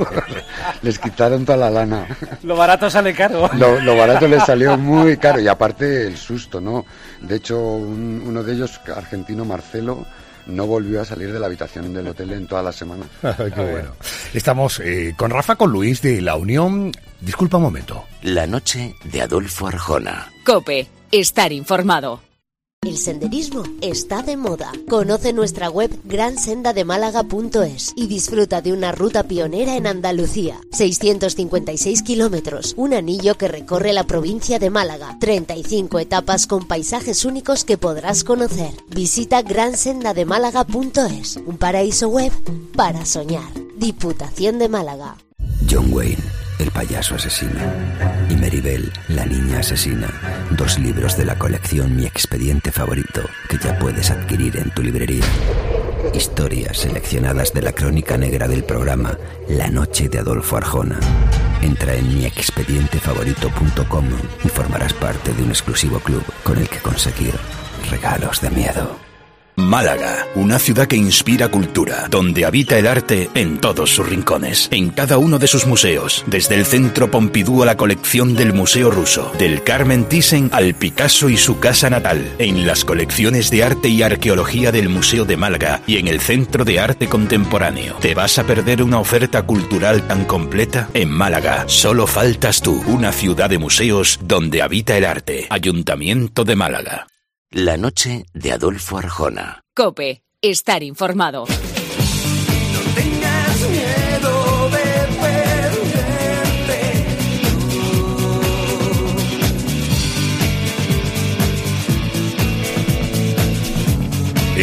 Les quitaron toda la lana. Lo barato sale caro. Lo, lo barato les salió muy caro y aparte el susto, ¿no? De hecho, un, uno de ellos, argentino, Marcelo, no volvió a salir de la habitación del hotel en toda la semana. Qué bueno. Estamos eh, con Rafa, con Luis de La Unión. Disculpa un momento. La noche de Adolfo Arjona. COPE. Estar informado. El senderismo está de moda. Conoce nuestra web gran senda de málaga punto es y disfruta de una ruta pionera en Andalucía. seiscientos cincuenta y seis kilómetros, un anillo que recorre la provincia de Málaga. treinta y cinco etapas con paisajes únicos que podrás conocer. Visita gran senda de málaga punto es, un paraíso web para soñar. Diputación de Málaga. John Wayne, el payaso asesino, y Maribel, la niña asesina, dos libros de la colección Mi Expediente Favorito que ya puedes adquirir en tu librería. Historias seleccionadas de la crónica negra del programa La Noche de Adolfo Arjona. Entra en mi expediente favorito punto com y formarás parte de un exclusivo club con el que conseguir regalos de miedo. Málaga, una ciudad que inspira cultura, donde habita el arte en todos sus rincones, en cada uno de sus museos, desde el Centro Pompidou a la colección del Museo Ruso, del Carmen Thyssen al Picasso y su casa natal, en las colecciones de arte y arqueología del Museo de Málaga y en el Centro de Arte Contemporáneo. ¿Te vas a perder una oferta cultural tan completa? En Málaga, solo faltas tú, una ciudad de museos donde habita el arte. Ayuntamiento de Málaga. La noche de Adolfo Arjona. COPE. Estar informado. No tengas miedo de perderte.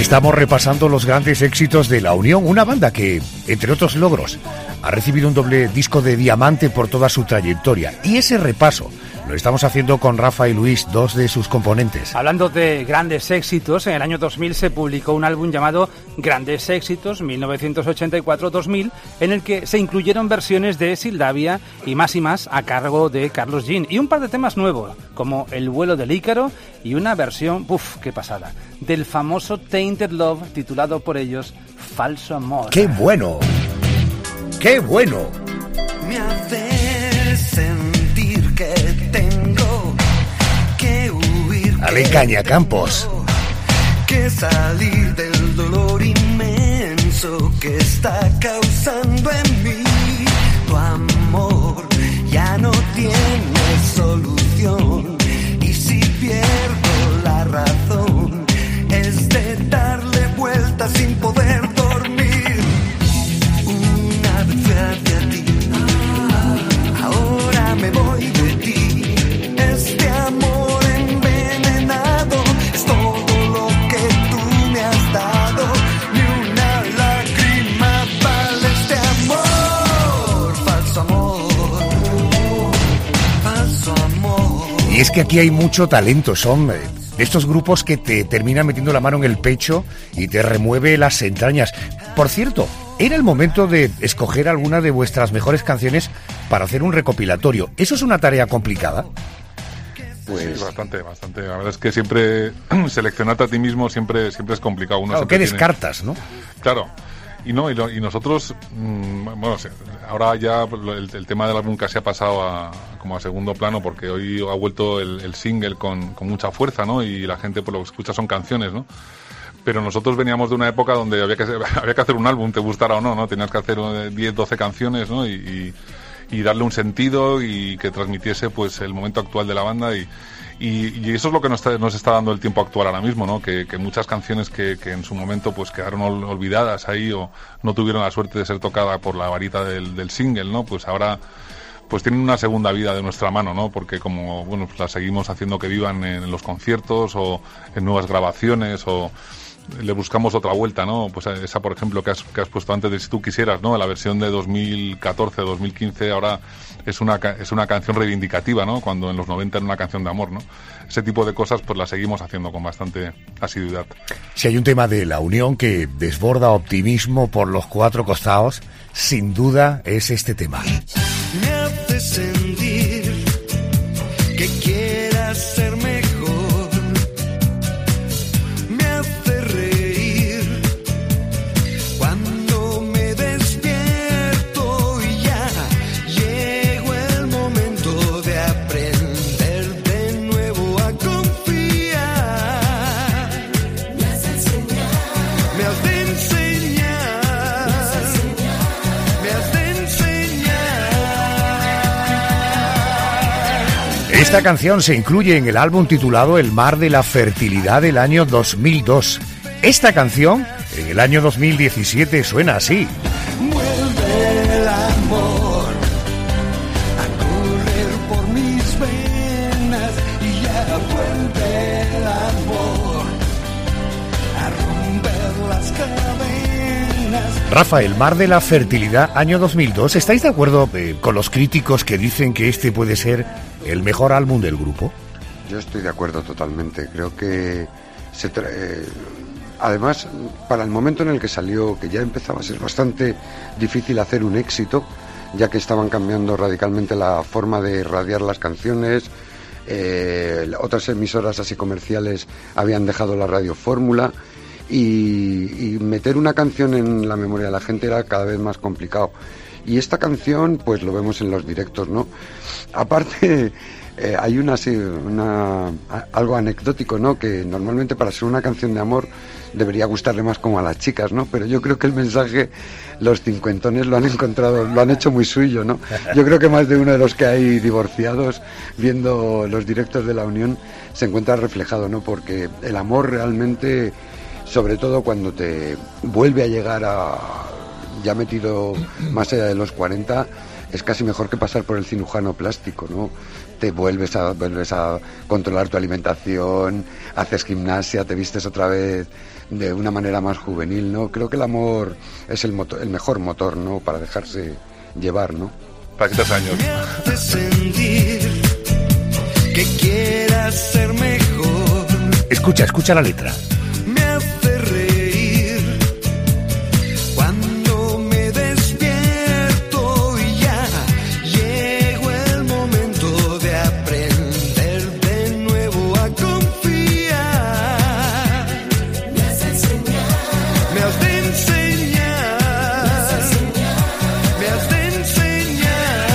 Estamos repasando los grandes éxitos de La Unión, una banda que, entre otros logros, ha recibido un doble disco de diamante por toda su trayectoria. Y ese repaso lo estamos haciendo con Rafa y Luis, dos de sus componentes. Hablando de grandes éxitos, en el año dos mil se publicó un álbum llamado Grandes Éxitos mil novecientos ochenta y cuatro dos mil, en el que se incluyeron versiones de Sildavia y Más y Más a cargo de Carlos Jean, y un par de temas nuevos, como El vuelo del Ícaro y una versión, uff, qué pasada, del famoso Tainted Love, titulado por ellos Falso Amor. ¡Qué bueno! ¡Qué bueno! Me hace sentir que tengo que huir, Ale Cañacampos, que salir del dolor inmenso que está causando en mí. Tu amor ya no tiene solución, y si pierdo la razón es de darle vueltas sin poder dormir. Una vez fui hacia ti, ahora me voy de ti. Este amor envenenado es todo lo que tú me has dado. Ni una lágrima vale este amor. Falso amor, falso amor. Y es que aquí hay mucho talento, son de estos grupos que te terminan metiendo la mano en el pecho y te remueve las entrañas. Por cierto, era el momento de escoger alguna de vuestras mejores canciones para hacer un recopilatorio. ¿Eso es una tarea complicada? Pues sí, bastante, bastante. La verdad es que siempre seleccionarte a ti mismo siempre, siempre es complicado. Uno claro, ¿qué tiene... descartas, no? Claro. Y no y, lo, y nosotros, mmm, bueno, ahora ya el, el tema del álbum casi ha pasado a, como a segundo plano, porque hoy ha vuelto el, el single con, con mucha fuerza, ¿no? Y la gente por lo que escucha son canciones, ¿no? Pero nosotros veníamos de una época donde había que había que hacer un álbum, te gustara o no, ¿no? Tenías que hacer diez, doce canciones, ¿no? Y, y, y darle un sentido y que transmitiese pues el momento actual de la banda y Y, y eso es lo que nos está, nos está dando el tiempo actual ahora mismo, ¿no? Que, que muchas canciones que, que en su momento pues quedaron ol, olvidadas ahí o no tuvieron la suerte de ser tocadas por la varita del, del single, ¿no? Pues ahora pues tienen una segunda vida de nuestra mano, ¿no? Porque como, bueno, pues las seguimos haciendo que vivan en, en los conciertos o en nuevas grabaciones o le buscamos otra vuelta, ¿no? Pues esa, por ejemplo, que has, que has puesto antes de Si tú quisieras, ¿no? La versión de dos mil catorce, dos mil quince ahora es una, es una canción reivindicativa, ¿no? Cuando en los noventa era una canción de amor, ¿no? Ese tipo de cosas pues las seguimos haciendo con bastante asiduidad. Si hay un tema de La Unión que desborda optimismo por los cuatro costados, sin duda es este tema. Me hace sentir que quieras ser mejor. Me hace reír cuando me despierto y ya llegó el momento de aprender de nuevo a confiar. Me has enseñado, me has de enseñar, me has de Esta canción se incluye en el álbum titulado El mar de la fertilidad del año dos mil dos. Esta canción, en el año dos mil diecisiete, suena así. Vuelve el amor a correr por mis venas y ya vuelve el amor a romper las cadenas. Rafa, El mar de la fertilidad, año dos mil dos. ¿Estáis de acuerdo eh, con los críticos que dicen que este puede ser el mejor álbum del grupo? Yo estoy de acuerdo totalmente. Creo que se tra- eh, además, para el momento en el que salió, que ya empezaba a ser bastante difícil hacer un éxito, ya que estaban cambiando radicalmente la forma de radiar las canciones, eh, otras emisoras así comerciales habían dejado la radiofórmula y, y meter una canción en la memoria de la gente era cada vez más complicado. Y esta canción, pues lo vemos en los directos, ¿no? Aparte, eh, hay una, sí, una algo anecdótico, ¿no? Que normalmente para ser una canción de amor debería gustarle más como a las chicas, ¿no? Pero yo creo que el mensaje, los cincuentones lo han encontrado, lo han hecho muy suyo, ¿no? Yo creo que más de uno de los que hay divorciados viendo los directos de La Unión se encuentra reflejado, ¿no? Porque el amor realmente, sobre todo cuando te vuelve a llegar a... ya metido más allá de los cuarenta, es casi mejor que pasar por el cirujano plástico, ¿no? Te vuelves a, vuelves a controlar tu alimentación, haces gimnasia, te vistes otra vez de una manera más juvenil, ¿no? Creo que el amor es el, motor, el mejor motor, ¿no? Para dejarse llevar, ¿no? Para quitarse años. Me hace sentir que quieras ser mejor. Escucha, escucha la letra. Me hace reír cuando me despierto y ya llegó el momento de aprender de nuevo a confiar. Me has de enseñar, me has de enseñar, me has de enseñar.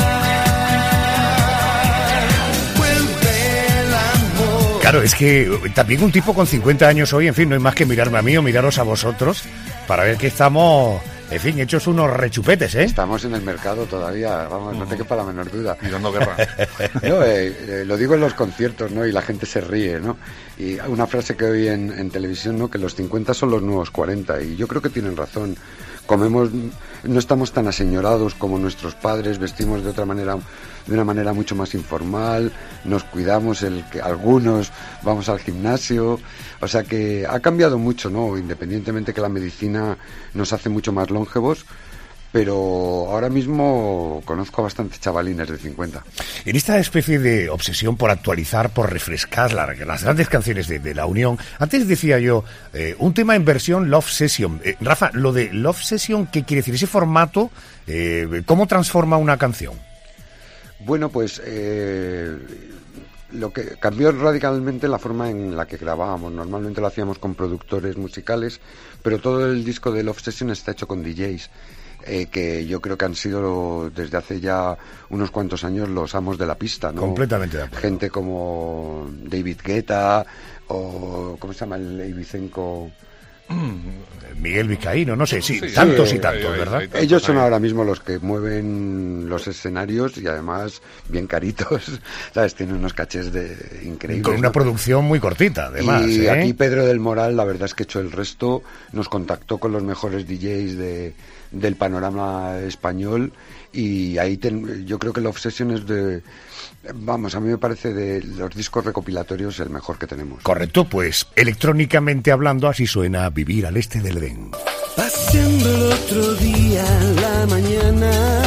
Vuelve el amor. Claro, es que también un tipo con cincuenta años hoy, en fin, no hay más que mirarme a mí o miraros a vosotros para ver que estamos, en fin, hechos unos rechupetes, ¿eh? Estamos en el mercado todavía, vamos, no te quepa la menor duda. Y dando guerra. Yo, eh, eh, lo digo en los conciertos, ¿no? Y la gente se ríe, ¿no? Y una frase que oí en, en televisión, ¿no? Que los cincuenta son los nuevos cuarenta, y yo creo que tienen razón. Comemos, no estamos tan aseñorados como nuestros padres, vestimos de otra manera, de una manera mucho más informal, nos cuidamos, el que algunos vamos al gimnasio, o sea que ha cambiado mucho, ¿no? Independientemente que la medicina nos hace mucho más longevos, pero ahora mismo conozco a bastantes chavalines de cincuenta. En esta especie de obsesión por actualizar, por refrescar la, las grandes canciones de, de La Unión, antes decía yo, eh, un tema en versión Love Session. Eh, Rafa, lo de Love Session, ¿qué quiere decir? Ese formato, eh, ¿cómo transforma una canción? Bueno, pues eh, lo que cambió radicalmente la forma en la que grabábamos. Normalmente lo hacíamos con productores musicales, pero todo el disco de Love Session está hecho con D Js. Eh, que yo creo que han sido desde hace ya unos cuantos años los amos de la pista, ¿no? Completamente de acuerdo. Gente como David Guetta o ¿cómo se llama el ibicenco? Miguel Vizcaíno, no sé, sí, Sí, tantos sí, y tantos, hay, hay, ¿verdad? hay tantos, Ellos son hay. ahora mismo los que mueven los escenarios y además bien caritos, ¿sabes? Tienen unos cachés de increíbles. Con una ¿no? producción muy cortita, además. Y ¿eh? aquí Pedro del Moral, la verdad es que echó el resto, nos contactó con los mejores D Js de, del panorama español y ahí ten, yo creo que la Obsession es de... Vamos, a mí me parece de los discos recopilatorios el mejor que tenemos. Correcto, pues electrónicamente hablando, así suena Vivir al Este del Edén. Paseando el otro día en la mañana,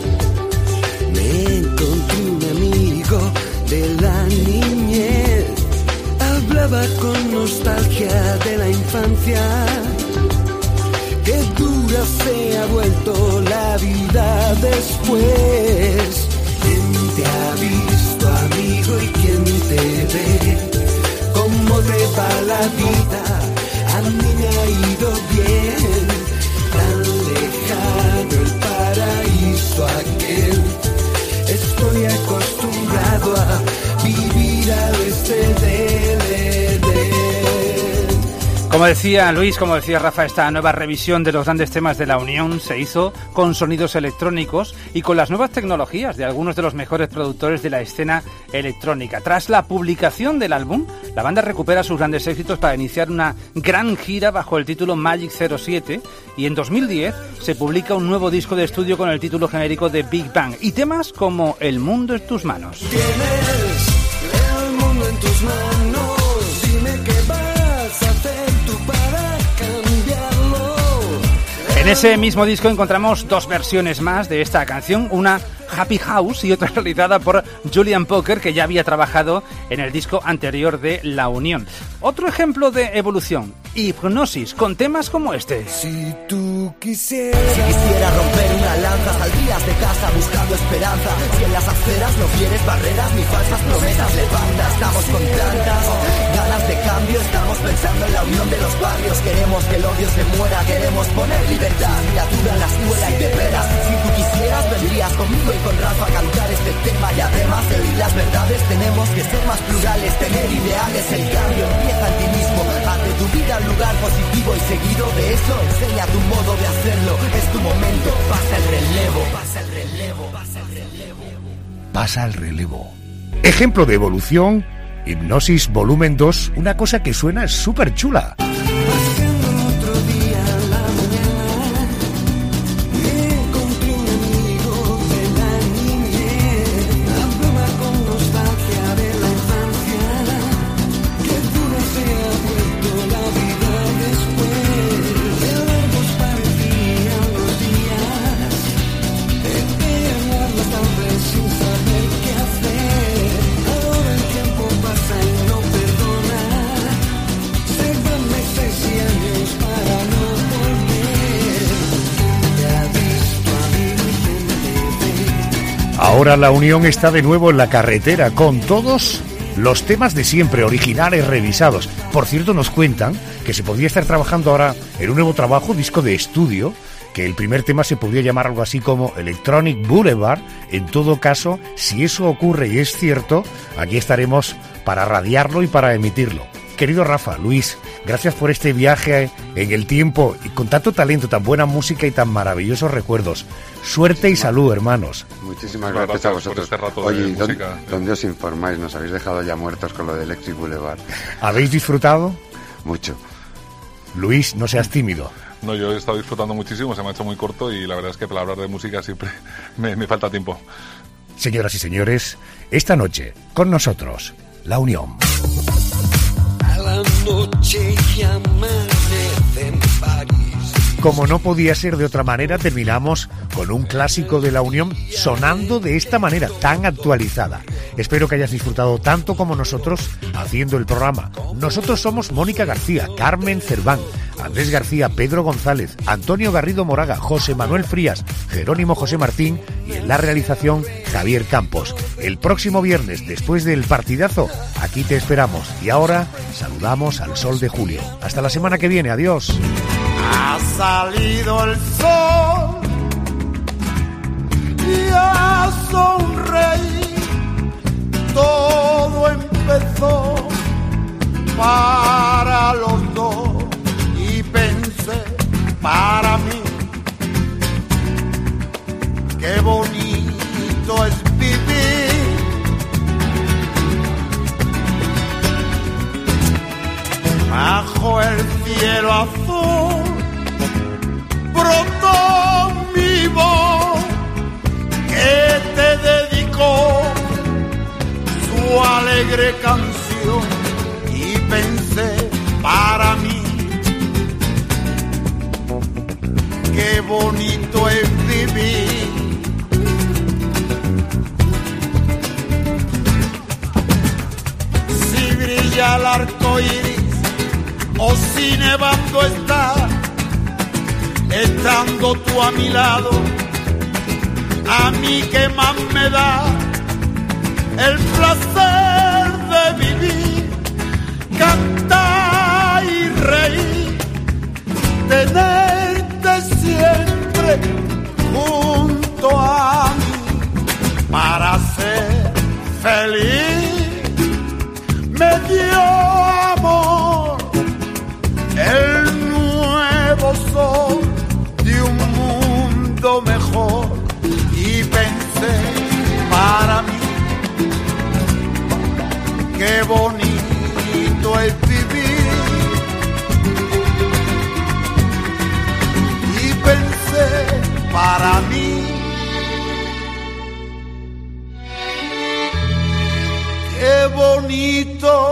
me encontré un amigo de la niñez. Hablaba con nostalgia de la infancia. Qué dura se ha vuelto la vida después. ¿Quién te ha visto, amigo, y quién te ve? ¿Cómo te va la vida? A mí me ha ido bien. Tan lejano el paraíso aquel. Estoy acostumbrado a vivir al este del Edén. Como decía Luis, como decía Rafa, esta nueva revisión de los grandes temas de La Unión se hizo con sonidos electrónicos y con las nuevas tecnologías de algunos de los mejores productores de la escena electrónica. Tras la publicación del álbum, la banda recupera sus grandes éxitos para iniciar una gran gira bajo el título Magic cero siete y en dos mil diez se publica un nuevo disco de estudio con el título genérico de Big Bang y temas como El mundo en tus manos. Tienes el mundo en tus manos, dime qué vas a hacer tú para cambiarlo. En ese mismo disco encontramos dos versiones más de esta canción, una Happy House y otra realizada por Julian Poker, que ya había trabajado en el disco anterior de La Unión. Otro ejemplo de evolución, Hipnosis, con temas como este. Si tú quisieras, si quisiera romper una lanza, saldrías de casa buscando esperanza. Si en las aceras no quieres barreras ni falsas promesas, levanta. Estamos con tantas ganas de cambio, estamos pensando en la unión de los barrios. Queremos que el odio se muera, queremos poner libertad, criatura en la escuela y de veras. Si tú quisieras, vendrías conmigo y con Rafa a cantar este tema. Y además de oír las verdades, tenemos que ser más plurales, tener ideales. El cambio empieza en ti mismo, haz de tu vida un lugar positivo y seguido de eso enseña tu modo de hacerlo. Es tu momento, pasa el relevo, pasa el relevo, pasa el relevo. Pasa el relevo. Ejemplo de evolución, Hipnosis volumen dos, una cosa que suena súper chula. ahora La Unión está de nuevo en la carretera con todos los temas de siempre, originales, revisados. Por cierto, nos cuentan que se podría estar trabajando ahora en un nuevo trabajo, disco de estudio, que el primer tema se podría llamar algo así como Electronic Boulevard. En todo caso, si eso ocurre y es cierto, aquí estaremos para radiarlo y para emitirlo. Querido Rafa, Luis, gracias por este viaje en el tiempo y con tanto talento, tan buena música y tan maravillosos recuerdos. Suerte y salud, hermanos. Muchísimas gracias, gracias a vosotros. Por este rato Oye, de ¿dónde, música. ¿dónde os informáis? Nos habéis dejado ya muertos con lo de Electric Boulevard. ¿Habéis disfrutado? Mucho. Luis, no seas tímido. No, yo he estado disfrutando muchísimo, se me ha hecho muy corto y la verdad es que para hablar de música siempre me, me falta tiempo. Señoras y señores, esta noche, con nosotros, La Unión. A la noche que amanece en París. Como no podía ser de otra manera, terminamos con un clásico de La Unión sonando de esta manera tan actualizada. Espero que hayas disfrutado tanto como nosotros haciendo el programa. Nosotros somos Mónica García, Carmen Cerván, Andrés García, Pedro González, Antonio Garrido Moraga, José Manuel Frías, Jerónimo José Martín y en la realización Javier Campos. El próximo viernes, después del partidazo, aquí te esperamos. Y ahora saludamos al sol de julio. Hasta la semana que viene. Adiós. Ha salido el sol y a sonreír. Todo empezó para los dos y pensé para mí qué bonito es vivir. Bajo el cielo azul brotó mi voz que te dedicó su alegre canción y pensé para mí qué bonito es vivir. Si brilla el arco iris o si nevando está, estando tú a mi lado, a mí que más me da el placer de vivir, cantar y reír, tenerte siempre junto a mí para ser feliz. Me dio amor el nuevo sol de un mundo mejor y pensé para mí qué bonito es vivir y pensé para mí qué bonito